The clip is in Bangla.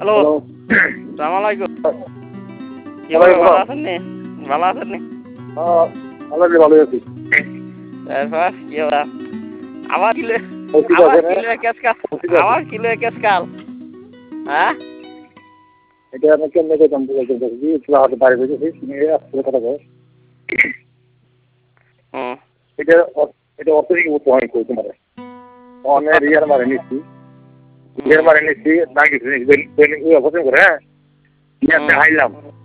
হ্যালো সালাম আলাইকুম কি ভালো আছেন নি ভালো আছেন নি ভালো আছি তারপর কি হলো আমার কিলো কেস কাল হ্যাঁ এটা আমি কেমনে করতাম বুঝেছি হাতে বাইরে বুঝেছি নিয়ে আসলে কথা কয় এটা এটা অত্যধিক উপহার করি তোমার অনেক রিয়ার মারে নিচ্ছি না কিছু পছন্দ করে হ্যাঁ দেখাইলাম